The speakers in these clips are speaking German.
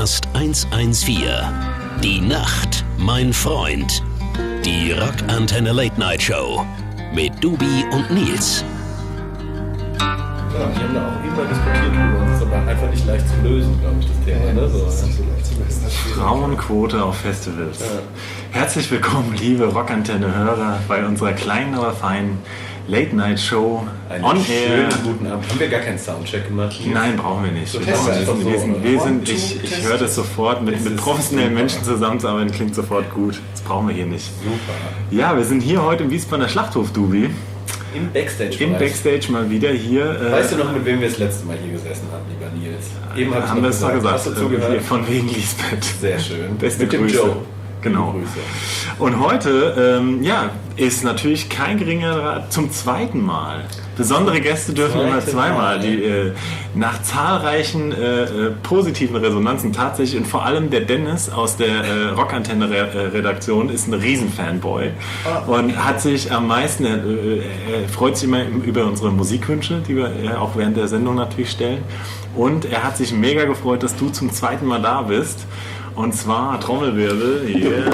Podcast 114. Die Nacht, mein Freund. Die Rockantenne Late Night Show mit Dubi und Nils. Ja, wir haben da auch immer diskutiert drüber. Das ist aber einfach nicht leicht zu lösen, glaube ich, das Thema. Ne? Das ist nicht so leicht zu lösen. Frauenquote auf Festivals. Ja. Herzlich willkommen, liebe Rockantenne-Hörer, bei unserer kleinen, aber feinen Late-Night-Show on Air. Guten Abend. Haben wir gar keinen Soundcheck gemacht? Nein, brauchen wir nicht. So Ich höre das sofort. Mit professionellen Menschen zusammenzuarbeiten klingt sofort gut. Das brauchen wir hier nicht. Super. Ja, wir sind hier heute im Wiesbadener Schlachthof, Dubi. Im Backstage. Im Backstage mal wieder hier. Weißt du noch, mit wem wir das letzte Mal hier gesessen haben, lieber Nils? Eben haben wir es doch gesagt. Hast du zugehört? Von wegen Lisbeth. Sehr schön. Beste mit dem Grüße. Joe. Genau. Grüße. Und heute, ist natürlich kein geringerer zum zweiten Mal. Besondere Gäste dürfen immer zweimal, die nach zahlreichen positiven Resonanzen tatsächlich, und vor allem der Dennis aus der Rockantenne-Redaktion ist ein Riesenfanboy und hat sich am meisten, er freut sich immer über unsere Musikwünsche, die wir auch während der Sendung natürlich stellen, und er hat sich mega gefreut, dass du zum zweiten Mal da bist. Und zwar Trommelwirbel hier.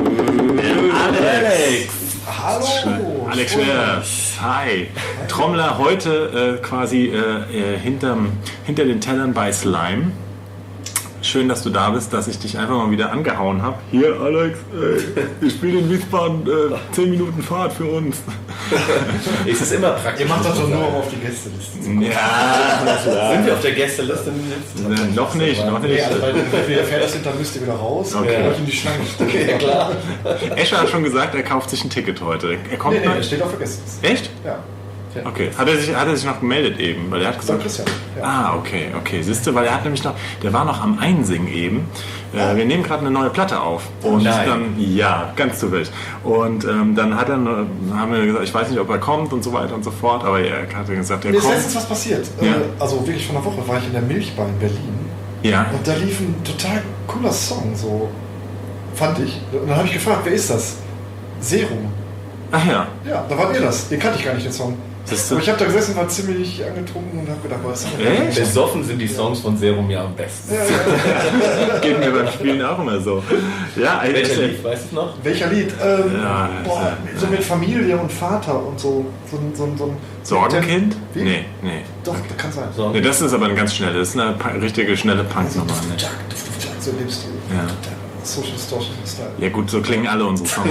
Alex! Hallo! Alex Schwers, hi! Trommler heute quasi hinter den Tellern bei Slime. Schön, dass du da bist, dass ich dich einfach mal wieder angehauen habe. Hier, Alex, ich spiele in Wiesbaden 10 Minuten Fahrt für uns. Es ist immer praktisch. Ihr macht das doch nur auf die Gästeliste. Ja, sind wir auf der Gästeliste? noch nicht. Nee, also, wenn ihr fährt das sind, dann müsst ihr wieder raus und euch in die Schlange stellen. Ja, klar. Escher hat schon gesagt, er kauft sich ein Ticket heute. Er kommt Nee, steht auf der Gästeliste. Echt? Ja. Okay. Hat er sich noch gemeldet eben? Weil er hat gesagt. Christian. Ja. Okay. Siehst du, weil er hat nämlich noch, der war noch am Einsingen eben. Wir nehmen gerade eine neue Platte auf. Und dann, ja, ganz zufällig. Und dann haben wir gesagt, ich weiß nicht, ob er kommt und so weiter und so fort, aber er hat gesagt, er Mir kommt. ist letztens was passiert. Ja. Also wirklich vor einer Woche war ich in der Milchbar in Berlin. Ja. Und da lief ein total cooler Song, so fand ich. Und dann habe ich gefragt, wer ist das? Serum. Ach ja. Ja, da wart ihr das. Den kannte ich gar nicht, den Song. Aber ich habe da gesessen, war ziemlich angetrunken und habe gedacht, was ist das? Echt? Besoffen sind die Songs von Serum ja am besten. Ja. Geht mir beim Spielen auch immer so. Ja, Welcher Lied, weißt du noch? Welcher Lied? So mit Familie und Vater und so. So ein Sorgenkind? Wie? Nee. Doch, das kann sein. Nee, das ist aber eine ganz schnelle, das ist eine richtige schnelle Punknummer. Ne? So in dem Stil. Ja. Social Distortion Style. Ja gut, so klingen alle unsere Songs.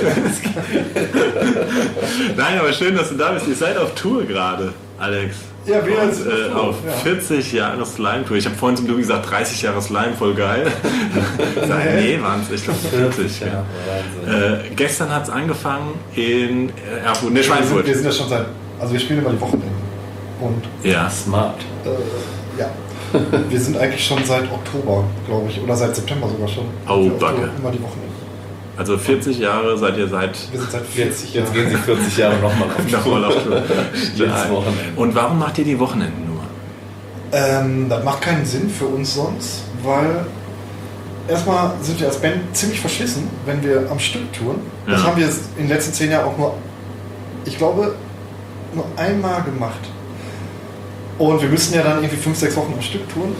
Nein, aber schön, dass du da bist. Ihr seid auf Tour gerade, Alex. Ja, wir und, sind auf 40 Jahre Slime-Tour. Ich habe vorhin zum Glück gesagt, 30 Jahre Slime, voll geil. Nee, waren es, ich glaube 40. Ja. Gestern hat es angefangen in Schweinfurt. Wir sind ja schon wir spielen immer die Wochenende. Und ja. Smart. Ja. Wir sind eigentlich schon seit Oktober, glaube ich, oder seit September sogar schon. Oh, Backe. Immer die Wochenende. Also 40 Jahre seid ihr Wir sind seit 40 Jahren. Jetzt gehen sie 40 Jahre nochmal auf Tour. Jedes Wochenende. Und warum macht ihr die Wochenenden nur? Das macht keinen Sinn für uns sonst, weil erstmal sind wir als Band ziemlich verschlissen, wenn wir am Stück touren. Das haben wir in den letzten 10 Jahren auch nur, ich glaube, nur einmal gemacht. Und wir müssten ja dann irgendwie 5-6 Wochen am Stück touren.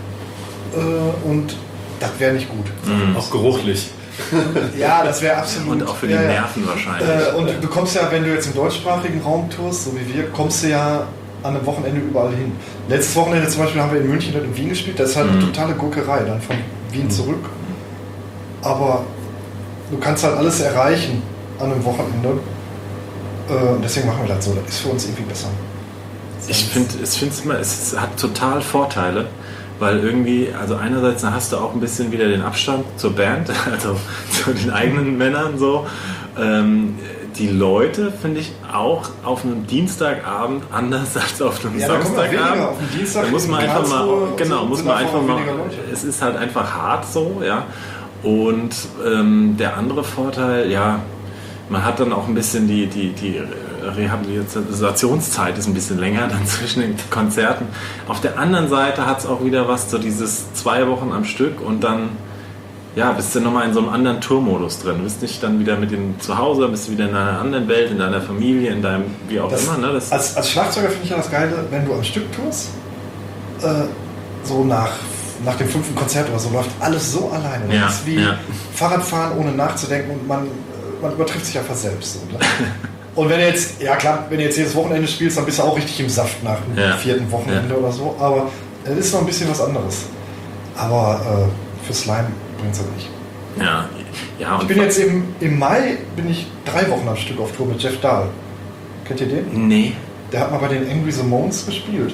Und das wäre nicht gut. Auch geruchlich. Ja, das wäre absolut. Und auch für die Nerven wahrscheinlich. Und du kommst ja, wenn du jetzt im deutschsprachigen Raum tourst, so wie wir, kommst du ja an einem Wochenende überall hin. Letztes Wochenende zum Beispiel haben wir in München und in Wien gespielt. Das ist halt eine totale Gurkerei, dann von Wien zurück. Aber du kannst halt alles erreichen an einem Wochenende. Und deswegen machen wir das so. Das ist für uns irgendwie besser. Ich finde es hat total Vorteile, weil irgendwie, also einerseits hast du auch ein bisschen wieder den Abstand zur Band, also zu den eigenen Männern so. Die Leute finde ich auch auf einem Dienstagabend anders als auf einem Samstagabend. Auf dem Dienstag da muss man einfach mal, es ist halt einfach hart so, ja. Und der andere Vorteil, ja, man hat dann auch ein bisschen die Rehabilitationszeit ist ein bisschen länger dann zwischen den Konzerten. Auf der anderen Seite hat es auch wieder was, so dieses 2 Wochen am Stück und dann bist du nochmal in so einem anderen Tourmodus drin. Du bist nicht dann wieder mit dem zu Hause, bist du wieder in einer anderen Welt, in deiner Familie, in deinem, wie auch immer. Ne? Als Schlagzeuger finde ich ja das Geile, wenn du am Stück tourst, so nach nach dem 5. Konzert oder so läuft alles so alleine. Das ist wie Fahrradfahren ohne nachzudenken und man übertrifft sich einfach selbst. So, ne? Und wenn du jetzt, ja klar, wenn du jetzt jedes Wochenende spielst, dann bist du auch richtig im Saft nach dem 4. Wochenende oder so. Aber es ist noch ein bisschen was anderes. Aber für Slime bringt es halt nicht. Ja, und ich bin jetzt im Mai 3 Wochen am Stück auf Tour mit Jeff Dahl. Kennt ihr den? Nee. Der hat mal bei den Angry Ramones gespielt.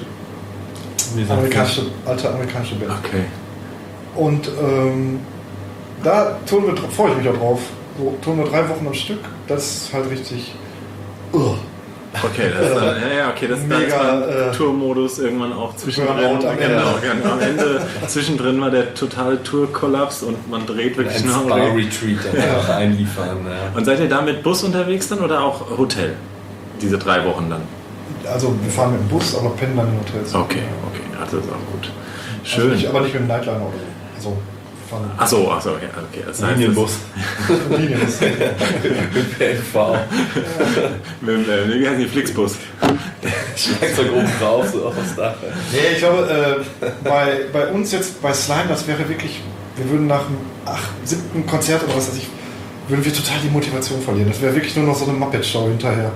Alte amerikanische Band. Okay. Und da freue ich mich auch drauf. So, touren wir 3 Wochen am Stück. Das ist halt richtig. Okay, das ist dann Tourmodus irgendwann auch zwischendrin. Genau. Am Ende zwischendrin war der totale Tour-Kollaps und man dreht wirklich ein Spa-Retreat einfach einliefern. Ja. Und seid ihr da mit Bus unterwegs dann oder auch Hotel? Diese 3 Wochen dann? Also wir fahren mit dem Bus, aber pennen dann in Hotels. Okay, das ist auch gut. Schön. Also aber nicht mit dem Nightliner oder so. Achso, okay. Das heißt, Linienbus. Mit PNV. Wie heißt die Flixbus? Schlagzeug oben drauf, so aufs Dach. Nee, ich glaube, bei uns jetzt, bei Slime, das wäre wirklich, wir würden nach dem 7. Konzert oder was weiß ich, würden wir total die Motivation verlieren. Das wäre wirklich nur noch so eine Muppet-Show hinterher.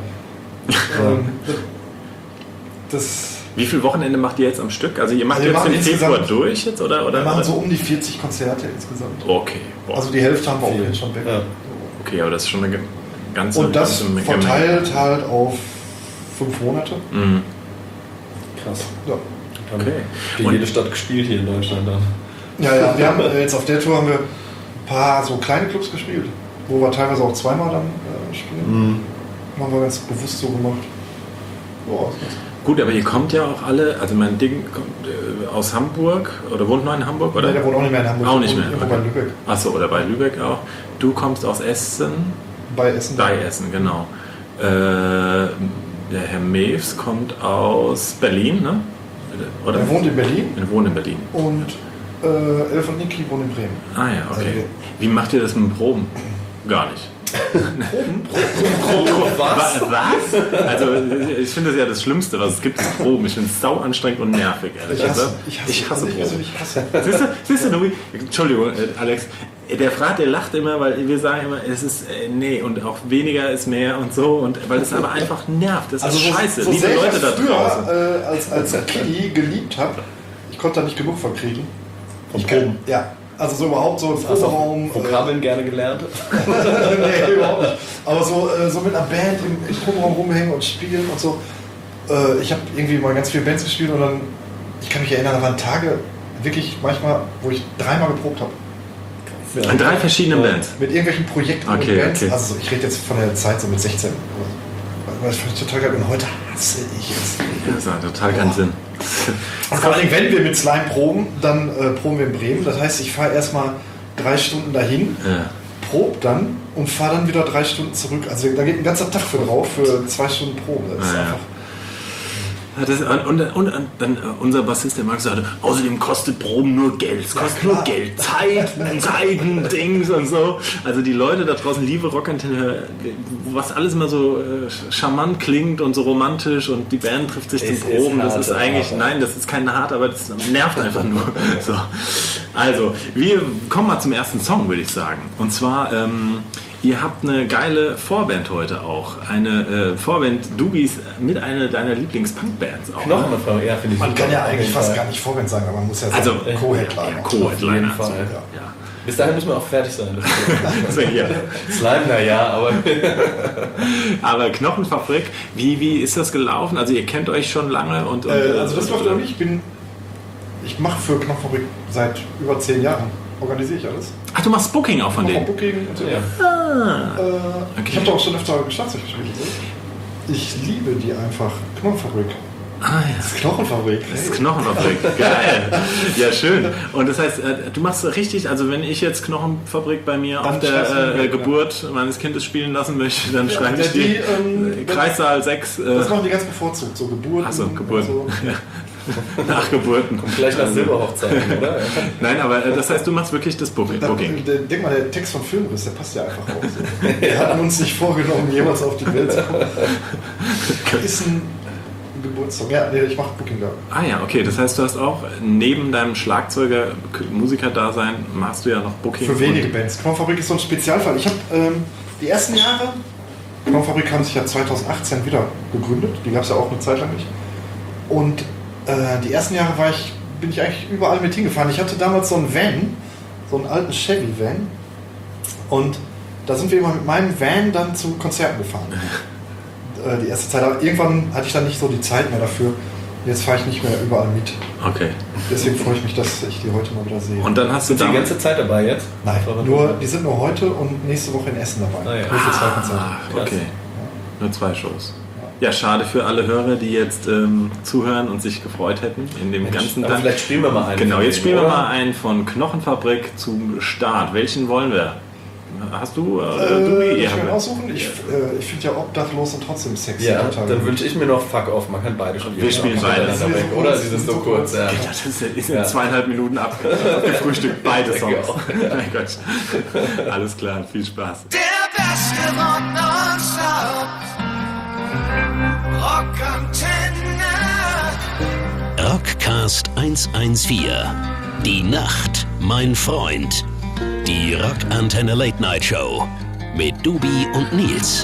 Wie viele Wochenende macht ihr jetzt am Stück? Also ihr macht jetzt im Februar durch jetzt? Oder? Wir machen so um die 40 Konzerte insgesamt. Okay. Boah. Also die Hälfte haben wir auch jetzt schon weg. Ja. Okay, aber das ist schon eine ganze... Und das verteilt halt auf 5 Monate. Mhm. Krass. Ja. Okay. Und jede Stadt gespielt hier in Deutschland dann. Ja, wir haben jetzt auf der Tour haben wir ein paar so kleine Clubs gespielt, wo wir teilweise auch zweimal dann spielen. Haben wir ganz bewusst so gemacht. Boah, gut, aber ihr kommt ja auch alle, also mein Ding kommt aus Hamburg oder wohnt noch in Hamburg? Oder? Nein, der wohnt auch nicht mehr in Hamburg. Auch nicht mehr. Okay. Bei Lübeck. Achso, oder bei Lübeck auch. Du kommst aus Essen? Bei Essen. Bei Essen, genau. Der Herr Mews kommt aus Berlin, ne? Oder? Er wohnt in Berlin. Er wohnt in Berlin. Und Elf und Niki wohnen in Bremen. Ah ja, okay. Also, wie macht ihr das mit dem Proben? Gar nicht. Proben? Was? Also ich finde das ja das Schlimmste, was es gibt, ist Proben. Ich finde es sau anstrengend und nervig. Ich hasse Proben. Siehst du, Entschuldigung, Alex, der lacht immer, weil wir sagen immer, es ist nee und auch weniger ist mehr und so, und weil es aber einfach nervt. Das ist scheiße. So Liebe sehr Leute ich da draußen. Als Kiddie geliebt habe, ich konnte da nicht genug von kriegen. Vom Proben? Ja. Also so überhaupt so im Proberaum. Vokabeln gerne gelernt? Nee, überhaupt nicht. Aber so mit einer Band im Proberaum rumhängen und spielen und so. Ich habe irgendwie mal ganz viele Bands gespielt und dann, ich kann mich erinnern, da waren Tage wirklich manchmal, wo ich 3-mal geprobt habe. An 3 verschiedenen Bands? Mit irgendwelchen Projekten und Bands. Okay. Also ich rede jetzt von der Zeit so mit 16. Das fand ich total geil. Und heute hasse ich es. Das hat total keinen Sinn. Und vor allem, wenn wir mit Slime proben, dann proben wir in Bremen. Das heißt, ich fahre erstmal 3 Stunden dahin, probe dann und fahre dann wieder 3 Stunden zurück. Also da geht ein ganzer Tag für drauf, für 2 Stunden Probe. Das ist einfach... Und dann unser Bassist, der Max, sagte, außerdem kostet Proben nur Geld. Es kostet nur Geld, Zeiten, Dings und so. Also die Leute da draußen, liebe Rockantenne, was alles immer so charmant klingt und so romantisch und die Band trifft sich zum Proben, das ist eigentlich, nein, das ist kein hart, aber das nervt einfach nur. So. Also, wir kommen mal zum ersten Song, würde ich sagen. Und zwar... ihr habt eine geile Vorband heute auch. Eine Vorband, Dubis, mit einer deiner Lieblings-Punk-Bands auch. Knochenfrau, ja, finde ich. Man kann ja eigentlich fast gar nicht Vorband sagen, aber man muss ja sagen, Co-Headliner. Co-Headliner. Auf jeden Fall. Ja. Bis dahin müssen wir auch fertig sein. Slime, ja, aber... aber Knochenfabrik, wie ist das gelaufen? Also ihr kennt euch schon lange und also das läuft auch nicht. Ich mache für Knochenfabrik seit über 10 Jahren. Organisiere ich alles. Ach, du machst Booking auch von denen? Booking und so. Ja. Okay. Ich habe da auch schon öfter Schlagzeug gespielt. Ich liebe die einfach. Knochenfabrik. Ah ja. Das ist Knochenfabrik. Das ist Knochenfabrik. Geil. Ja, schön. Und das heißt, du machst richtig, also wenn ich jetzt Knochenfabrik bei mir dann auf der Geburt meines Kindes spielen lassen möchte, dann schreibe ich die Kreissaal 6. Das machen die ganz bevorzugt, so Geburten. Achso, Geburten. So. Ja. Nach Geburten. Und vielleicht nach Silberhochzeiten, oder? Nein, aber das heißt, du machst wirklich das Booking. Denk mal, der Text von Filmriss, der passt ja einfach auch so. Wir hatten uns nicht vorgenommen, jemals auf die Welt zu kommen. Ist ein Geburtstag. Ja, nee, ich mache Booking da. Ah ja, okay. Das heißt, du hast auch neben deinem Schlagzeuger, Musiker-Dasein, machst du ja noch Booking. Für wenige Bands. Knaufabrik ist so ein Spezialfall. Ich habe die ersten Jahre, Knaufabrik haben sich ja 2018 wieder gegründet. Die gab es ja auch eine Zeit lang nicht. Und die ersten Jahre bin ich eigentlich überall mit hingefahren. Ich hatte damals so einen Van, so einen alten Chevy-Van. Und da sind wir immer mit meinem Van dann zu Konzerten gefahren. Die erste Zeit. Aber irgendwann hatte ich dann nicht so die Zeit mehr dafür. Jetzt fahre ich nicht mehr überall mit. Okay. Deswegen freue ich mich, dass ich die heute mal wieder sehe. Und dann hast du die ganze Zeit dabei jetzt? Nein, die sind nur heute und nächste Woche in Essen dabei. Ah, ja. Nur für 2 Konzerte. Okay. Ja. Nur 2 Shows. Ja, schade für alle Hörer, die jetzt zuhören und sich gefreut hätten in dem ganzen. Aber vielleicht spielen wir mal einen. Genau, jetzt spielen wir mal einen von Knochenfabrik zum Start. Welchen wollen wir? Hast du? Ich kann aussuchen. Ich finde ja obdachlos und trotzdem sexy. Ja, dann wünsche ich mir noch Fuck Off. Man kann beide schon. Wir spielen beide. Oder? Sie sind so kurz. Ja. Das ist in 2,5 Minuten abgefrühstückt. Beide Songs. Mein Gott. Alles klar, viel Spaß. Der beste Rock nonstop. Rockantenne. Rockcast 114. Die Nacht, mein Freund. Die Rockantenne Late Night Show mit Dubi und Nils.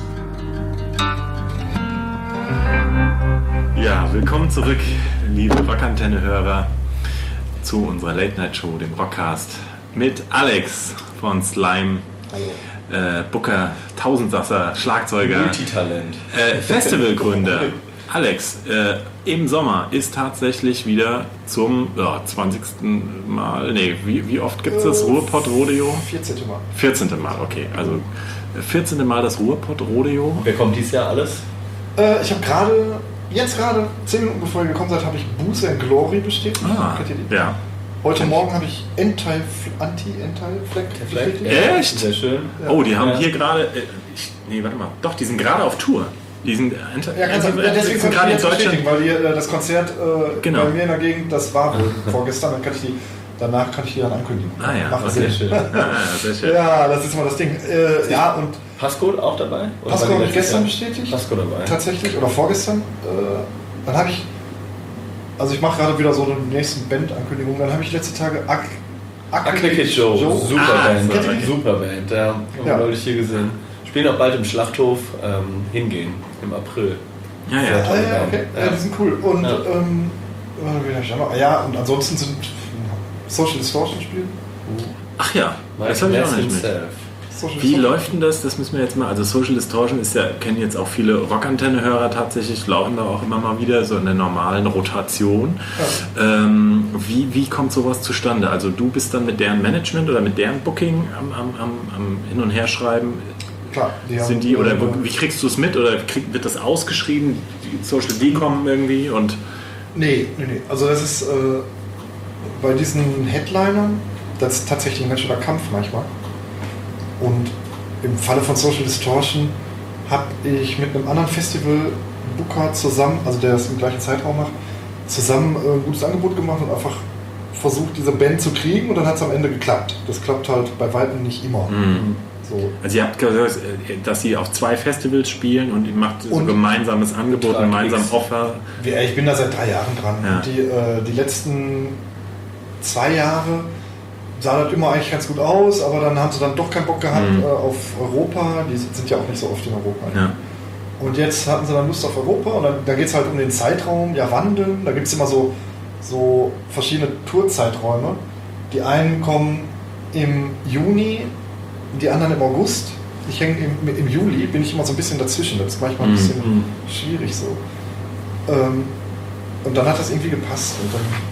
Ja, willkommen zurück, liebe Rockantenne-Hörer, zu unserer Late Night Show, dem Rockcast, mit Alex von Slime. Hallo. Booker, Tausendsasser, Schlagzeuger, Multitalent, Festivalgründer. Alex, im Sommer ist tatsächlich wieder zum 20. Mal, wie oft gibt es das Ruhrpott-Rodeo? 14. Mal. 14. Mal, okay. Also 14. Mal das Ruhrpott-Rodeo. Wer kommt dieses Jahr alles? Ich habe gerade 10 Minuten bevor ihr gekommen seid, habe ich Buße and Glory bestätigt. Kennt ihr die? Ja. Heute Morgen habe ich Anti-Fleck bestätigt. Echt? Sehr schön. Ja. Oh, die haben hier gerade, warte mal, doch, die sind gerade auf Tour. Die sind, deswegen sind gerade in Deutschland. Weil das Konzert genau. bei mir in der Gegend, das war wohl vorgestern, danach kann ich die dann ankündigen. Ah ja, okay. Sehr schön. Sehr schön. Ja, das ist mal das Ding. Ja, und Pasco auch dabei? Pasco habe ich gestern bestätigt. Pasco dabei. Tatsächlich, oder vorgestern. Dann habe ich, also ich mache gerade wieder so eine nächsten Band-Ankündigung, dann habe ich letzte Tage Acne Kid Joe. Super Band. Super Band, ja. Haben wir neulich hier gesehen. Spielen auch bald im Schlachthof hingehen, im April. Ja. Okay. Ja, die sind cool. Und und ansonsten sind Social Distortion spielen. Ach ja, das habe ich auch nicht mit. Wie läuft denn das? Das müssen wir jetzt mal. Also Social Distortion ist ja, kennen jetzt auch viele Rockantenne-Hörer tatsächlich, laufen da auch immer mal wieder so in der normalen Rotation. Ja. Wie kommt sowas zustande? Also du bist dann mit deren Management oder mit deren Booking am Hin- und Herschreiben? Klar, sind die, oder wie kriegst du es mit? Oder wird das ausgeschrieben? Die Social kommen irgendwie und. Nee. Also das ist bei diesen Headlinern, das ist tatsächlich ein ganz schöner Kampf manchmal. Und im Falle von Social Distortion habe ich mit einem anderen Festival-Booker zusammen, also der das im gleichen Zeitraum macht, zusammen ein gutes Angebot gemacht und einfach versucht, diese Band zu kriegen, und dann hat es am Ende geklappt. Das klappt halt bei weitem nicht immer. Mhm. So. Also ihr habt gesagt, dass sie auf 2 Festivals spielen und ihr macht so ein gemeinsames Angebot, ein gemeinsames Offer. Ich bin da seit 3 Jahren dran. Ja. Und die letzten 2 Jahre sah das immer eigentlich ganz gut aus, aber dann haben sie dann doch keinen Bock gehabt auf Europa. Die sind ja auch nicht so oft in Europa. Ja. Und jetzt hatten sie dann Lust auf Europa, und dann geht es halt um den Zeitraum, wandeln. Da gibt es immer so verschiedene Tourzeiträume. Die einen kommen im Juni, die anderen im August. Ich hänge im Juli, bin ich immer so ein bisschen dazwischen. Das ist manchmal ein bisschen schwierig so. Und dann hat das irgendwie gepasst. Und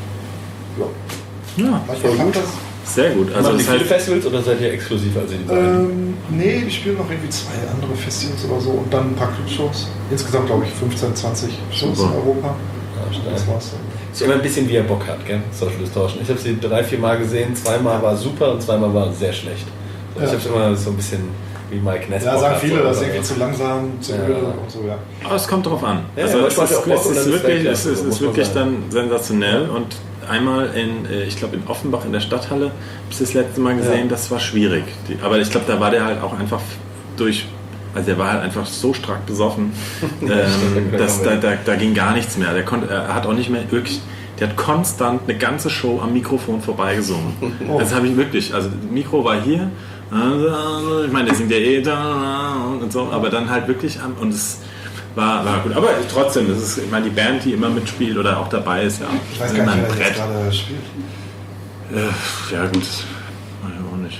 dann, manchmal klappt das. Sehr gut. Also machen die viele Festivals oder seid ihr exklusiv als die beiden? Nee, wir spielen noch irgendwie 2 andere Festivals oder so und dann ein paar Clubshows. Insgesamt glaube ich 15, 20 Shows in Europa. Ja, das war's dann. Ist immer ein bisschen wie er Bock hat, gell? Social Distortion. Ich habe sie 3-4 Mal gesehen, 2 Mal war super und 2 Mal war sehr schlecht. Ich habe es immer so ein bisschen wie Mike Ness. Ja, sagen viele, das ist irgendwie zu langsam, zu öde und so, ja. Aber es kommt drauf an. Ja, also es ist wirklich dann sensationell, und einmal ich glaube in Offenbach in der Stadthalle, habe ich das letzte Mal gesehen, das war schwierig. Aber ich glaube, da war der halt auch einfach durch Also der war halt einfach so stark besoffen, dass da ging gar nichts mehr. Er hat auch nicht mehr wirklich, der hat konstant eine ganze Show am Mikrofon vorbeigesungen. Oh. Das habe ich wirklich, also das Mikro war hier, ich meine, der singt ja und so, aber dann halt wirklich und es war gut. Aber trotzdem, das ist, ich meine, die Band, die immer mitspielt oder auch dabei ist, ja. Ich weiß gar nicht, wer jetzt gerade spielt. Ja gut. Nicht.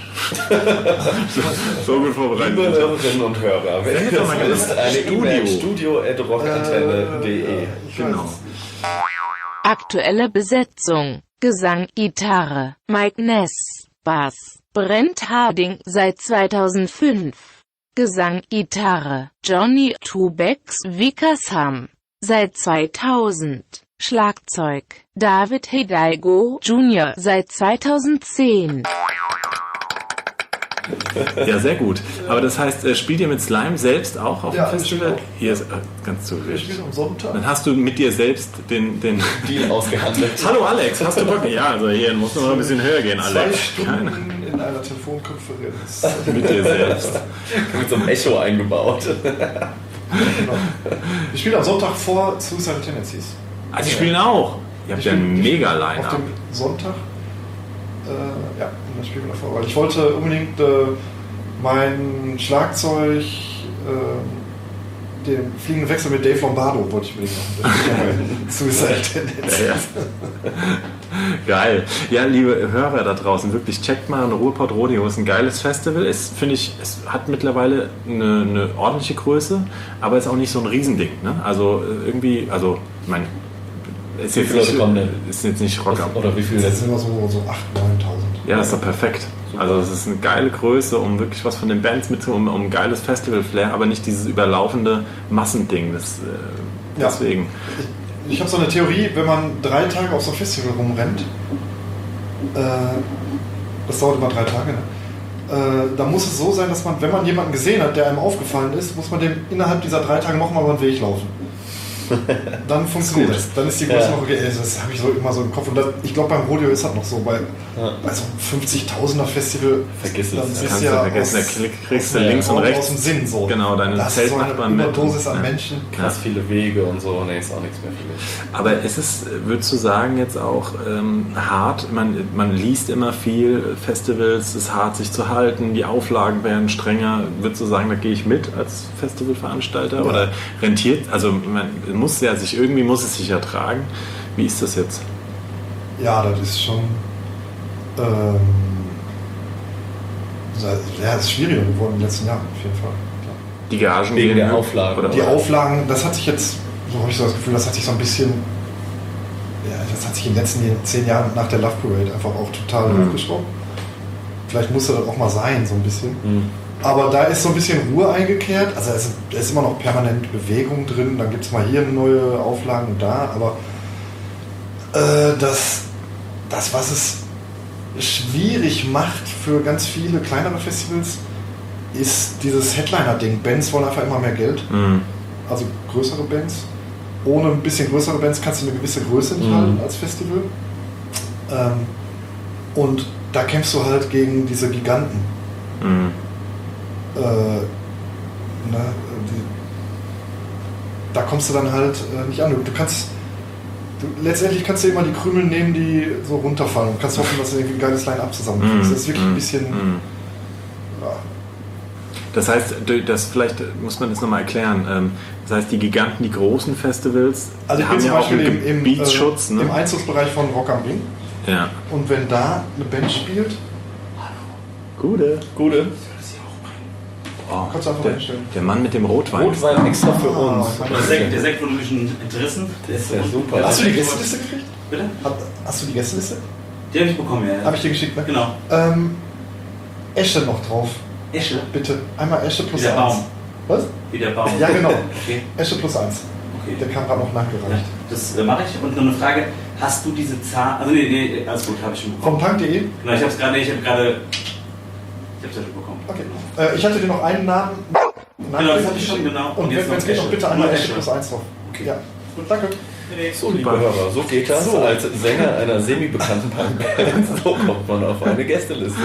So gut vorbereitet. Liebe Hörerinnen und Hörer, das ist eine E-Mail studio@rockantenne.de. Genau. Aktuelle Besetzung: Gesang, Gitarre, Mike Ness, Bass, Brent Harding seit 2005. Gesang, Gitarre, Johnny Tubex Wickersham seit 2000. Schlagzeug, David Hidalgo Jr. seit 2010. Ja, sehr gut. Aber das heißt, spielt ihr mit Slime selbst auch auf dem Festival? Hier ist ganz zu wild. Am Sonntag. Dann hast du mit dir selbst den Deal ausgehandelt. Hallo Alex, hast du Bock? Ja, also hier muss noch ein bisschen höher gehen, Alex. 2 Stunden in einer Telefonkonferenz. Mit dir selbst. Mit so einem Echo eingebaut. Genau. Wir spielen am Sonntag vor Suicidal Tendencies. Also die spielen auch. Ihr habt ja ein mega Line-Up. Auf dem Sonntag. Ja, das spielen wir davor. Weil ich wollte unbedingt mein Schlagzeug, den fliegenden Wechsel mit Dave Lombardo wollte ich unbedingt machen. Suicide Tendencies. Ja. Geil. Ja, liebe Hörer da draußen, wirklich checkt mal, Ruhrpott Rodeo ist ein geiles Festival. Finde ich, es hat mittlerweile eine ordentliche Größe, aber ist auch nicht so ein Riesending. Ne? Also irgendwie, also ich meine, ist jetzt nicht Rock. Oder wie viel? Das sind immer so 8.000, 9.000. Ja, das ist doch perfekt. Also es ist eine geile Größe, um wirklich was von den Bands mitzunehmen, um ein geiles Festival-Flair, aber nicht dieses überlaufende Massending. Deswegen. Ich habe so eine Theorie, wenn man 3 Tage auf so einem Festival rumrennt, das dauert immer 3 Tage, ne? Da muss es so sein, dass man, wenn man jemanden gesehen hat, der einem aufgefallen ist, muss man dem innerhalb dieser 3 Tage nochmal über den Weg laufen. Dann funktioniert das. Dann ist die Größe noch okay. Das habe ich so immer so im Kopf. Und das, ich glaube, beim Rodeo ist das noch so. Bei so einem 50.000er Festival. Vergiss es. Das kannst du vergessen. Da kriegst du links und rechts. Aus dem Sinn so. Genau, deine Zeltnachbarn mit. Überdosis an Menschen. Krass viele Wege und so. Nee, ist auch nichts mehr für mich. Aber ist es, würdest du sagen, jetzt auch hart? Man liest immer viel. Festivals, es ist hart, sich zu halten. Die Auflagen werden strenger. Würdest du sagen, da gehe ich mit als Festivalveranstalter? Ja. Oder rentiert? Also, muss es sich ertragen. Wie ist das jetzt? Ja, das ist schon es ist schwieriger geworden in den letzten Jahren auf jeden Fall. Klar. Die Gagen wegen der Auflagen. Die Auflagen, das hat sich jetzt, so habe ich so das Gefühl, das hat sich so ein bisschen, das hat sich in den letzten 10 Jahren nach der Love Parade einfach auch total hochgeschraubt. Vielleicht musste das auch mal sein, so ein bisschen. Aber da ist so ein bisschen Ruhe eingekehrt. Also es ist immer noch permanent Bewegung drin. Dann gibt es mal hier neue Auflagen und da. Aber das, was es schwierig macht für ganz viele kleinere Festivals, ist dieses Headliner-Ding. Bands wollen einfach immer mehr Geld. Also größere Bands. Ohne ein bisschen größere Bands kannst du eine gewisse Größe nicht halten als Festival. Und da kämpfst du halt gegen diese Giganten. Da kommst du dann halt nicht an. Letztendlich kannst du immer die Krümel nehmen, die so runterfallen und kannst hoffen, dass du irgendwie ein geiles Line-Up zusammenkriegst. Das ist wirklich ein bisschen... Ja. Das heißt, vielleicht muss man das nochmal erklären. Das heißt, die Giganten, die großen Festivals, also haben ja auch einen Gebietsschutz. Im Einzugsbereich von Rock am Ring. Ja. Und wenn da eine Band spielt... Gute. Oh, kannst du einfach einstellen. Der Mann mit dem Rotwein. Rotwein extra für uns. Der Sekt wurde mich interessiert. Das ist ja super. Hast du die Gästeliste gekriegt? Bitte? Hast du die Gästeliste? Die habe ich bekommen, ja. Habe ich dir geschickt, ne? Genau. Esche noch drauf. Esche? Bitte. Einmal Esche plus 1. Wie der Baum. Was? Wie der Baum. Ja, genau. Okay. Esche plus 1. Okay. Der kam gerade noch nachgereicht. Ja, das mache ich. Und noch eine Frage. Hast du diese Zahl... Also nee, alles gut, habe ich schon bekommen. Vom Punk.de? Genau, ich habe es ja schon bekommen. Okay. Ich hatte dir noch einen Namen. Genau, das hatte ich schon, genau. Und wenn es geht, noch bitte einmal Esche plus 1 drauf. Okay. Ja. Gut, danke. So, liebe Hörer, so geht das als Sänger einer semi-bekannten Punkband. So kommt man auf eine Gästeliste.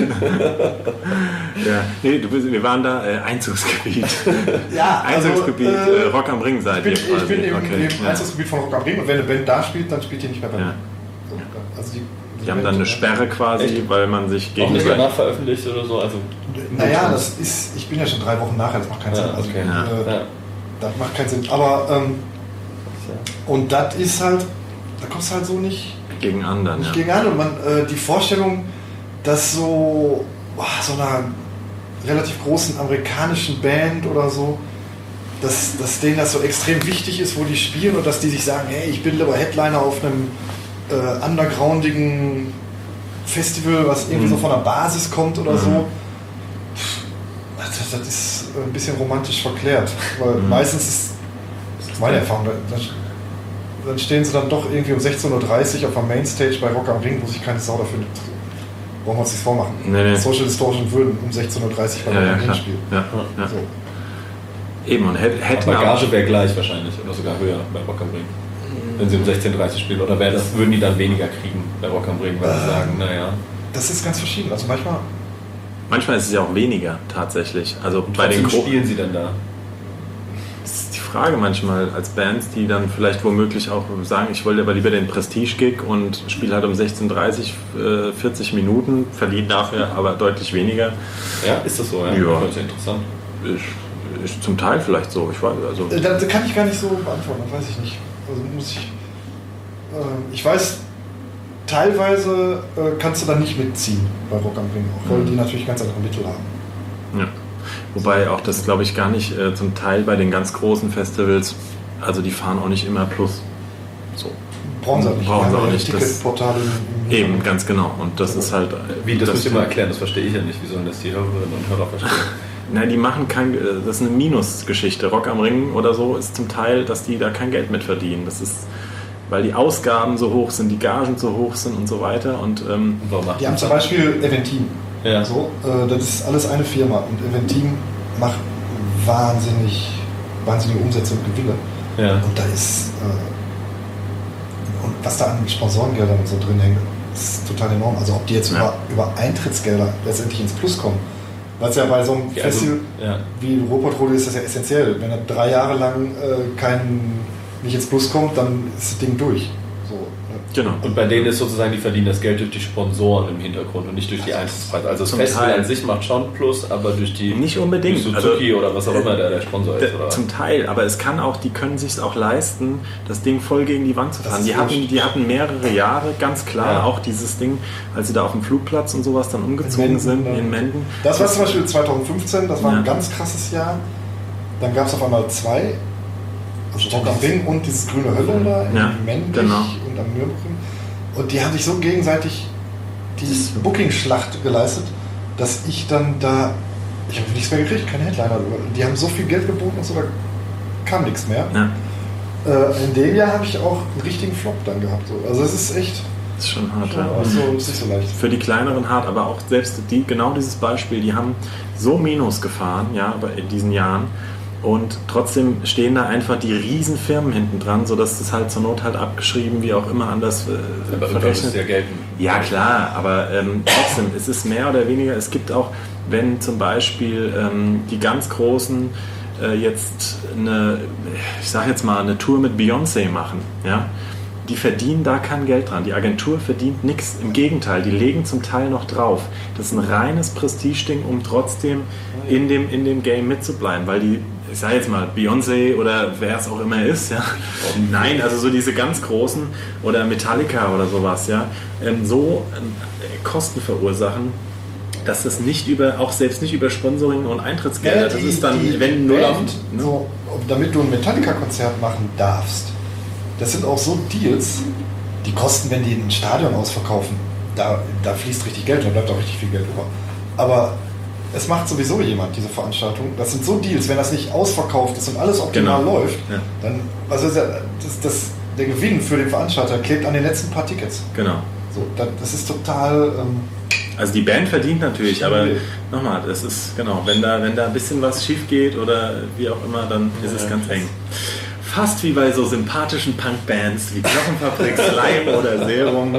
Ja, nee, wir waren da Einzugsgebiet. Ja, Einzugsgebiet, Rock am Ring seid ihr quasi. Ich bin im Einzugsgebiet von Rock am Ring und wenn eine Band da spielt, dann spielt die nicht mehr bei mir. So, also die haben dann eine Sperre quasi, echt? Weil man sich gegen... Auch nicht danach veröffentlicht oder so? Also, naja, ich bin ja schon 3 Wochen nachher, das macht keinen Sinn. Also, okay. Das macht keinen Sinn. Aber... und das ist halt, da kommst du halt so nicht gegen anderen. Nicht gegen andere. Und die Vorstellung, dass so einer relativ großen amerikanischen Band oder so, dass denen das so extrem wichtig ist, wo die spielen und dass die sich sagen, hey, ich bin lieber Headliner auf einem undergroundigen Festival, was irgendwie so von der Basis kommt oder so. Das ist ein bisschen romantisch verklärt, weil meistens ist meine Erfahrung, dann stehen sie dann doch irgendwie um 16.30 Uhr auf der Mainstage bei Rock am Ring, wo sich keine Sau dafür nicht. Wollen wir uns nichts vormachen. Nee. Social Distortion würden um 16.30 Uhr bei Rock am Ring spielen. Ja. So. Eben, und hätten aber Gage wäre gleich wahrscheinlich, oder sogar höher bei Rock am Ring. Wenn sie um 16.30 Uhr spielen, oder würden die dann weniger kriegen bei Rock am Ring, weil sie sagen, naja. Das ist ganz verschieden. Also manchmal ist es ja auch weniger tatsächlich. Also und bei den spielen sie dann da? Das ist die Frage manchmal als Bands, die dann vielleicht womöglich auch sagen, ich wollte aber lieber den Prestige-Gig und spiele halt um 16.30 Uhr 40 Minuten, verdiene dafür aber deutlich weniger. Ja, ist das so? Ja. Das ist ja interessant. Ist zum Teil vielleicht so. Ich weiß, also das kann ich gar nicht so beantworten, das weiß ich nicht. Also ich weiß, teilweise kannst du dann nicht mitziehen bei Rock am Ring, auch weil die natürlich ganz andere Mittel haben. Ja. Wobei auch das, glaube ich, gar nicht zum Teil bei den ganz großen Festivals, also die fahren auch nicht immer plus. So. Brauchen sie auch nicht. Ticketportale eben, ganz genau. Und das ist halt... Wie, das müsst ihr mal erklären, das verstehe ich ja nicht. Wie sollen das die Hörerinnen und Hörer verstehen? Nein, die machen das ist eine Minusgeschichte. Rock am Ring oder so ist zum Teil, dass die da kein Geld mit verdienen. Das ist, weil die Ausgaben so hoch sind, die Gagen so hoch sind und so weiter. Und, die haben zum Beispiel Eventim. Ja. So, das ist alles eine Firma und Eventim macht wahnsinnige Umsätze und Gewinne. Ja. Und da ist und was da an Sponsorengeldern und so drin hängt, ist total enorm. Also ob die jetzt über Eintrittsgelder letztendlich ins Plus kommen. Weil es ja bei so einem Festival wie Ruhrpott ist das ja essentiell. Wenn er 3 Jahre lang nicht ins Plus kommt, dann ist das Ding durch. So, genau. Und bei denen ist sozusagen, die verdienen das Geld durch die Sponsoren im Hintergrund und nicht durch die Eintrittspreise. Also das Festival an sich macht schon Plus, aber durch die... Nicht unbedingt. Durch Suzuki oder was auch immer der Sponsor ist. Oder? Zum Teil, aber es kann auch, die können sich auch leisten, das Ding voll gegen die Wand zu fahren. Die hatten mehrere Jahre, ganz klar, auch dieses Ding, als sie da auf dem Flugplatz und sowas dann umgezogen sind, in Menden. Das war zum Beispiel 2015, das war ein ganz krasses Jahr. Dann gab es auf einmal 2, also Rock am Ring und dieses Grüne Hölle da in Menden und am Nürburgring. Und die haben sich so gegenseitig diese Booking-Schlacht geleistet, dass ich dann da, ich habe nichts mehr gekriegt, keine Headliner. Die haben so viel Geld geboten und so, da kam nichts mehr. Ja. In dem Jahr habe ich auch einen richtigen Flop dann gehabt. So. Also es ist echt... Das ist schon hart, Also ist nicht so leicht. Für die kleineren hart, aber auch selbst genau dieses Beispiel, die haben so Minus gefahren, in diesen Jahren. Und trotzdem stehen da einfach die riesen Firmen hinten dran, sodass das halt zur Not halt abgeschrieben, wie auch immer anders verrechnet. Ja gelten. Ja klar, aber trotzdem, es ist mehr oder weniger, es gibt auch, wenn zum Beispiel die ganz Großen jetzt eine Tour mit Beyoncé machen, ja, die verdienen da kein Geld dran. Die Agentur verdient nichts. Im Gegenteil, die legen zum Teil noch drauf. Das ist ein reines Prestige-Ding, um trotzdem in dem Game mitzubleiben, weil die, ich sage jetzt mal, Beyoncé oder wer es auch immer ist, ja. Nein, also so diese ganz großen oder Metallica oder sowas, ja, Kosten verursachen, dass das selbst nicht über Sponsoring und Eintrittsgelder, das ist dann, wenn nur so, damit du ein Metallica-Konzert machen darfst, das sind auch so Deals, die kosten, wenn die ein Stadion ausverkaufen, da fließt richtig Geld, da bleibt auch richtig viel Geld über. Aber es macht sowieso jemand, diese Veranstaltung. Das sind so Deals, wenn das nicht ausverkauft ist und alles optimal läuft, dann, also der Gewinn für den Veranstalter klebt an den letzten paar Tickets. Genau. So, das ist total... also die Band verdient natürlich, aber nochmal, das ist, genau, wenn da ein bisschen was schief geht oder wie auch immer, dann ist es ganz eng. fast wie bei so sympathischen Punkbands wie Knochenfabrik, Slime oder Serum,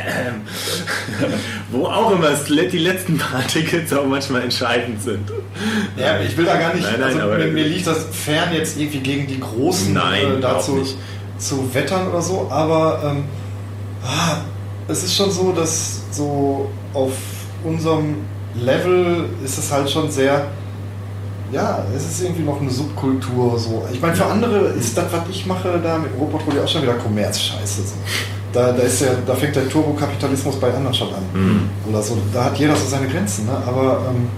wo auch immer die letzten paar Tickets auch manchmal entscheidend sind. Ja, ich will da gar nicht, nein, aber mir liegt das fern jetzt irgendwie gegen die Großen dazu zu wettern oder so, aber es ist schon so, dass so auf unserem Level ist es halt schon sehr, ja, es ist irgendwie noch eine Subkultur so. Ich meine, für andere ist das, was ich mache, da mit Robotpatrolli auch schon wieder Kommerzscheiße. So. Da fängt der Turbokapitalismus bei anderen schon an. Oder so. Da hat jeder so seine Grenzen, ne? Aber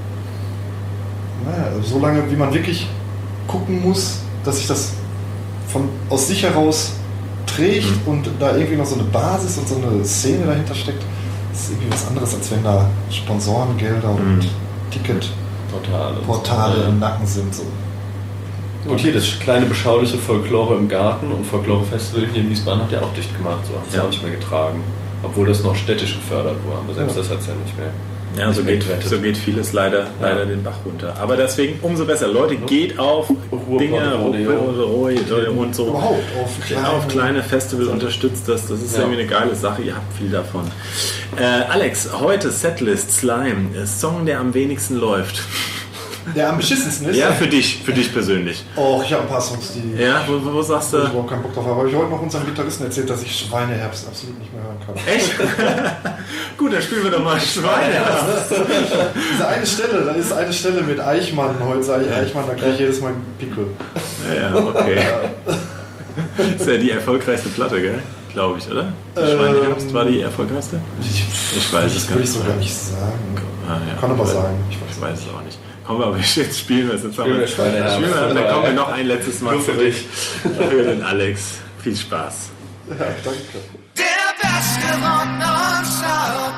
solange wie man wirklich gucken muss, dass sich das aus sich heraus trägt und da irgendwie noch so eine Basis und so eine Szene dahinter steckt, ist irgendwie was anderes, als wenn da Sponsorengelder und Ticketportale im Nacken sind. So. Und hier das kleine beschauliche Folklore im Garten und Folklore-Festival hier in Wiesbaden hat ja auch dicht gemacht, so hat es auch nicht mehr getragen. Obwohl das noch städtisch gefördert wurde, aber selbst das hat es ja nicht mehr. Ja, so geht vieles leider den Bach runter. Aber deswegen umso besser. Leute, geht auf Dinge und so. Überhaupt auf kleine Festivals, unterstützt das. Das ist irgendwie eine geile Sache. Ihr habt viel davon. Alex, heute Setlist Slime. Song, der am wenigsten läuft. Der am beschissensten ist? Ja, für dich persönlich. Oh, ich habe ein paar Songs, die... Ja, wo sagst du? Ich überhaupt keinen Bock drauf habe. Aber ich habe heute noch unserem Gitarristen erzählt, dass ich Schweineherbst absolut nicht mehr hören kann. Echt? Gut, dann spielen wir doch mal Schweineherbst. Diese eine Stelle, da ist eine Stelle mit Eichmann. Heute sage ich Eichmann, da kriege ich jedes Mal einen Pickel. Ja, okay. Das ist ja die erfolgreichste Platte, gell? Glaube ich, oder? Schweineherbst war die erfolgreichste? Ich weiß es gar nicht. Würde ich so gar nicht sagen. Kann aber sein. Ich weiß es auch nicht. Komm, aber jetzt spielen wir es. Jetzt spielen wir Schweineherbst. Dann kommen wir noch ein letztes Mal für dich. Für den Alex. Viel Spaß. Ja, danke. Der beste Rock nonstop.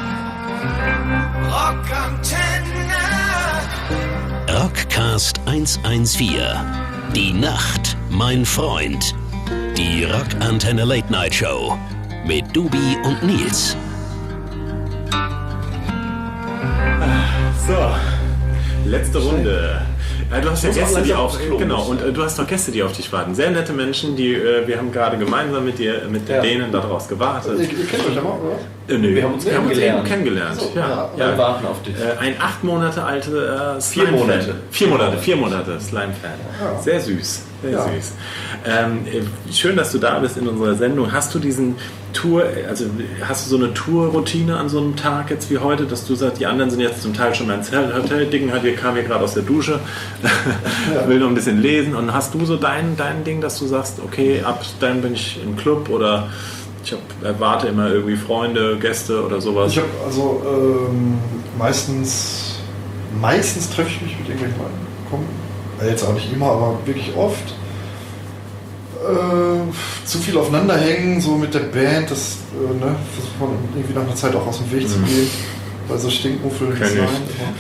Rockantenne. Rockcast 114. Die Nacht, mein Freund. Die Rockantenne Late Night Show. Mit Dubi und Nils. So. Letzte Runde. Du hast ja Gäste, die auf du hast doch Gäste, die auf dich warten. Sehr nette Menschen, wir haben gerade gemeinsam mit denen daraus gewartet. Ihr kennt euch aber, oder? Nö, wir haben uns kennengelernt. So, wir warten auf dich. Ein 8 Monate alter Slime-Fan. 4 Monate Slime-Fan. Ja. Sehr süß. Süß. Schön, dass du da bist in unserer Sendung. Hast du hast du so eine Tour-Routine an so einem Tag jetzt wie heute, dass du sagst, die anderen sind jetzt zum Teil schon mal ins Hotel-Ding, kam hier gerade aus der Dusche, will noch ein bisschen lesen, und hast du so dein Ding, dass du sagst, okay, ab dann bin ich im Club oder ich erwarte immer irgendwie Freunde, Gäste oder sowas? Ich habe meistens treffe ich mich mit irgendwelchen Leuten. Jetzt auch nicht immer, aber wirklich oft. Zu viel aufeinander hängen, so mit der Band, das versucht man irgendwie nach einer Zeit auch aus dem Weg zu gehen, weil so Stinkmuffeln nicht sein.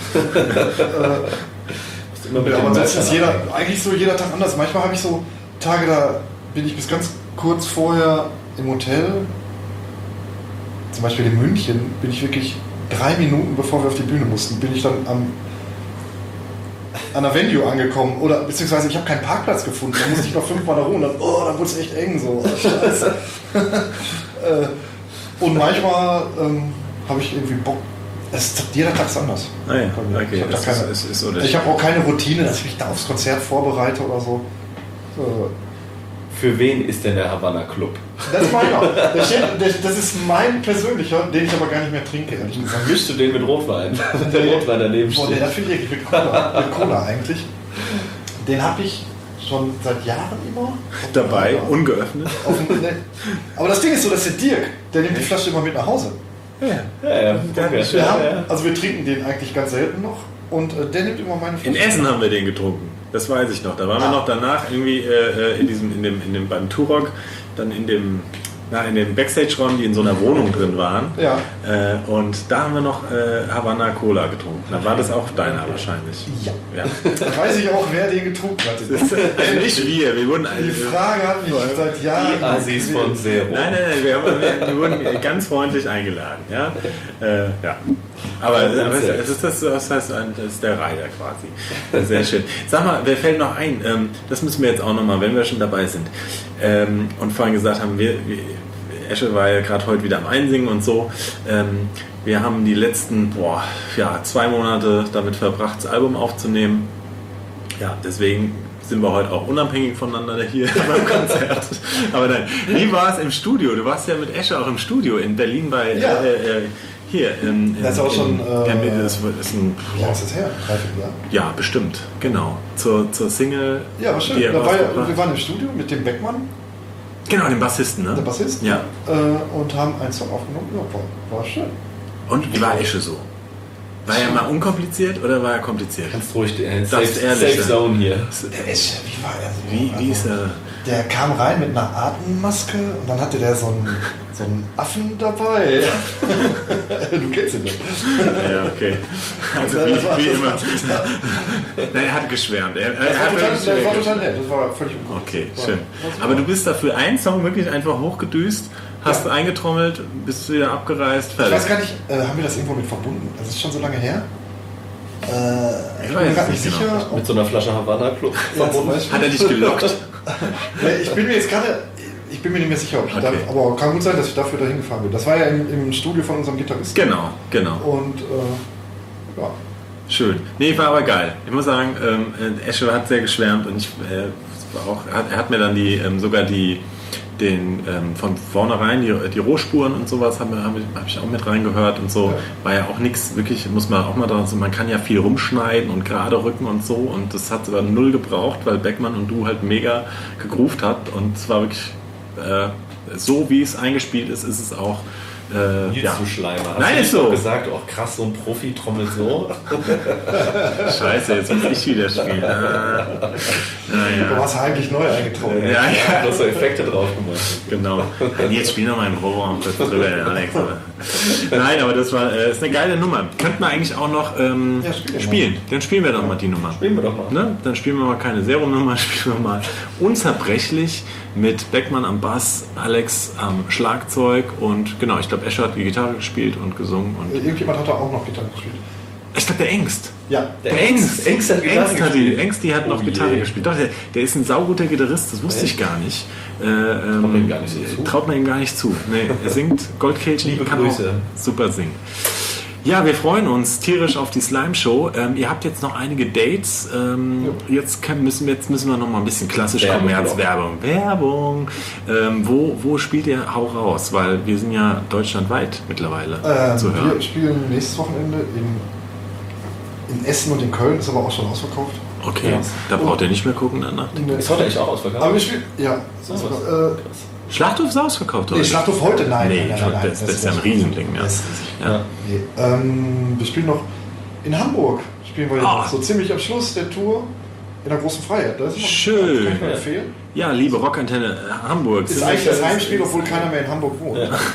Aber ansonsten ist eigentlich so jeder Tag anders. Manchmal habe ich so Tage, da bin ich bis ganz kurz vorher im Hotel. Zum Beispiel in München bin ich wirklich 3 Minuten bevor wir auf die Bühne mussten, bin ich dann an der Venue angekommen, oder beziehungsweise ich habe keinen Parkplatz gefunden, da musste ich noch 5-mal da rum, dann wurde es echt eng so. Scheiße. Und manchmal habe ich irgendwie Bock. Jeder Tag ist anders. Ah ja, okay. Ich habe auch keine Routine, dass ich mich da aufs Konzert vorbereite oder so. Für wen ist denn der Havanna Club? Das ist meiner. Das ist mein persönlicher, den ich aber gar nicht mehr trinke, ehrlich gesagt. Mischst du den mit Rotwein? Der Rotwein daneben steht. Den finde ich mit Cola eigentlich. Den habe ich schon seit Jahren immer dabei, ungeöffnet. Aber das Ding ist so, dass der Dirk, der nimmt die Flasche immer mit nach Hause. Also wir trinken den eigentlich ganz selten noch. Und der nimmt immer meine Flasche. In Essen haben wir den getrunken. Das weiß ich noch. Da waren wir noch danach irgendwie beim Turok, dann in dem in den Backstage-Räumen, die in so einer Wohnung drin waren. Ja. Und da haben wir noch Havana Cola getrunken. Dann war das auch deiner wahrscheinlich. Ja. Ja. Da weiß ich auch, wer den getrunken hat. Also nicht wir wurden Die Frage hat mich seit Jahren... Die Assis von Zero. Nein, wir wurden ganz freundlich eingeladen. Ja? Ja. Aber es ist das ist der Reiter quasi. Sehr schön. Sag mal, wer fällt noch ein? Das müssen wir jetzt auch nochmal, wenn wir schon dabei sind. Und vorhin gesagt haben, Esche war ja gerade heute wieder am Einsingen und so. Wir haben die letzten 2 Monate damit verbracht, das Album aufzunehmen. Ja, deswegen sind wir heute auch unabhängig voneinander hier beim Konzert. Aber nein, wie war es im Studio? Du warst ja mit Esche auch im Studio in Berlin bei... Ja. Hier, das ist auch schon... das ist ein, wie lange ist das her? 3-4 Jahre? ja, bestimmt, genau. Zur Single. Ja, war schön. die er rausgebracht- Wir waren im Studio mit dem Beckmann, Genau, den Bassisten, ne? der Bassist, Ja. und haben einen Song aufgenommen. Ja, war schön. Und wie war Esche so? War er mal unkompliziert oder war er kompliziert? Ganz ruhig, Darfst ehrlich Safe sein. Zone hier. Der ist, wie war er so? Wie ist er? Der kam rein mit einer Atemmaske und dann hatte der so einen Affen dabei. Du kennst ihn nicht. Ja, okay. Also wie immer. Nein, er hat geschwärmt. Er hat Das war wirklich- total nett. Das war völlig Okay, War- schön. war super. Aber du bist dafür einen Song wirklich einfach hochgedüst, hast Ja. eingetrommelt, bist wieder abgereist, Ich fertig. weiß gar nicht, haben wir das irgendwo mit verbunden? Das ist schon so lange her. Ich weiß bin mir es gerade nicht nicht sicher. Mit so einer Flasche Havana Club Ja, zum verbunden. Beispiel. Hat er dich gelockt? Ich bin mir jetzt gerade, ich bin mir nicht mehr sicher, ob ich Okay. da, aber kann gut sein, dass ich dafür dahin gefahren bin. Das war ja im Studio von unserem Gitarristen. Genau. Und ja. Schön. Nee, war aber geil. Ich muss sagen, Esche hat sehr geschwärmt und er hat mir dann von vornherein die Rohspuren und sowas hab ich auch mit reingehört und so. Ja. War ja auch nichts, wirklich, muss man auch mal dran sagen, man kann ja viel rumschneiden und gerade rücken und so und das hat aber null gebraucht, weil Beckmann und du halt mega gegroovt habt und es war wirklich so, wie es eingespielt ist, ist es auch Viel zu Schleimer. Hast Nein, du ist nicht so. doch gesagt, oh krass, so ein Profi trommelt so. Scheiße, jetzt muss ich wieder spielen. Du hast eigentlich neu eingetroffen. Ja. Du hast so Effekte drauf gemacht. Genau. Jetzt spiel noch mal im Proberaum kurz drüber, Alex. Nein, aber das ist eine geile Nummer. Könnten wir eigentlich auch noch spielen. Dann spielen wir doch mal die Nummer. Spielen wir doch mal. Ne? Dann spielen wir mal keine Serum-Nummer, spielen wir mal Unzerbrechlich mit Beckmann am Bass, Alex am Schlagzeug und genau, ich glaube, Escher hat die Gitarre gespielt und gesungen. Und Irgendjemand hat da auch noch Gitarre gespielt. ich glaube, der Engst. Ja. Der Engst hat Gitarre gespielt. Engst, die hat noch Oh Gitarre je. gespielt. Doch, der ist ein sauguter Gitarrist, das wusste ich gar nicht. man ihm gar nicht so zu. Traut man ihm gar nicht zu. Nee, er singt Goldkehlchen, Liebe kann Grüße. auch super singen. Ja, wir freuen uns tierisch auf die Slime-Show. Ihr habt jetzt noch einige Dates. Jetzt müssen wir noch mal ein bisschen klassisch Werbeblock. Werbung. Wo spielt ihr? Hau raus, weil wir sind ja deutschlandweit mittlerweile zu hören. Wir spielen nächstes Wochenende in Essen und in Köln, ist aber auch schon ausverkauft. Okay, Ja. da braucht ihr nicht mehr gucken danach. Ist heute eigentlich auch ausverkauft? Aber wir spielen, ja. Schlachthof ist ausverkauft heute. Nee, Schlachthof heute, nein. Nee, nein. das ist ja ein Riesending. Ja. Das ist riesig. Ja. Nee. Wir spielen noch in Hamburg. Spielen wir Ah. so ziemlich am Schluss der Tour in der großen Freiheit. Das ist immer Schön. Kann ich nur empfehlen. Ja, liebe Rockantenne Hamburg. Ist eigentlich das Heimspiel, obwohl keiner mehr in Hamburg wohnt.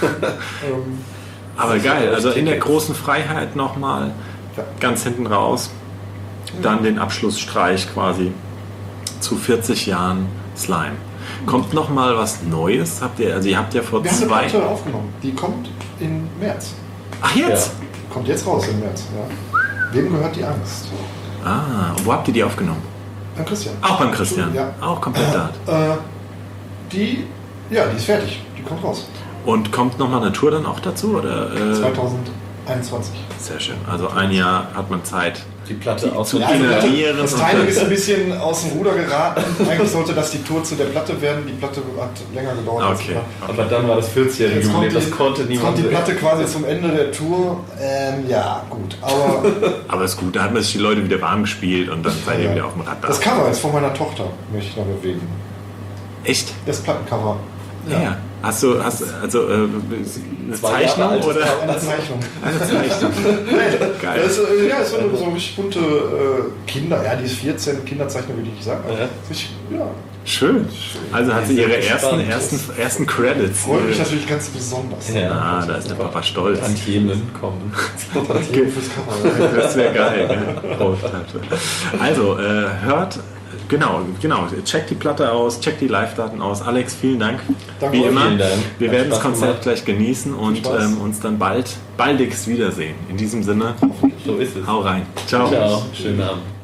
Aber geil, also in der Tickets. großen Freiheit nochmal Ja. ganz hinten raus. Dann den Abschlussstreich quasi zu 40 Jahren Slime. Kommt nochmal was Neues? Ihr habt ja vor Wir haben eine 2... Platte aufgenommen. Die kommt im März. Ach, jetzt? Kommt jetzt raus im März. Ja. Wem gehört die Angst? Ah, und wo habt ihr die aufgenommen? Beim Christian. Auch beim Christian? Ja. Auch komplett da. Die ist fertig. Die kommt raus. Und kommt nochmal eine Tour dann auch dazu? Oder, 2021. Sehr schön. Also ein Jahr hat man Zeit. Die Platte aus zu Ja, inhalieren. das Timing ist ein bisschen aus dem Ruder geraten. Eigentlich sollte das die Tour zu der Platte werden. Die Platte hat länger gedauert. als Okay. gedacht. Aber dann war das 40-jährige Jetzt kommt Jubiläum, das konnte jetzt niemand kommt die sehen. Platte quasi zum Ende der Tour. Ja, gut. Aber Aber ist gut, da haben sich die Leute wieder warm gespielt und dann seid ihr Ja. wieder auf dem Rad da. das Cover ist von meiner Tochter, möchte ich noch erwähnen. Echt? Das Plattencover. Ja. Hast du eine Zeichnung oder? Eine Zeichnung. Eine Zeichnung. Geil. Das ist, ja, ist so eine richtig bunte Kinder, ja, die ist 14, Kinderzeichnung würde ich nicht sagen. Aber ja. Schön. Also hat sie ihre ersten Credits. Freut mich natürlich ganz besonders. Ja, da ist der Papa stolz. Tantiemen kommen. Tantiemen fürs Cover. Das wäre geil. Gell? Also, hört, genau, checkt die Platte aus, checkt die Live-Daten aus. Alex, vielen Dank. Danke Wie euch. immer. Vielen Dank. Wir werden das Konzert gemacht. gleich genießen und uns dann baldigst wiedersehen. In diesem Sinne, So ist es. hau rein. Ciao. Ciao. Schönen Abend.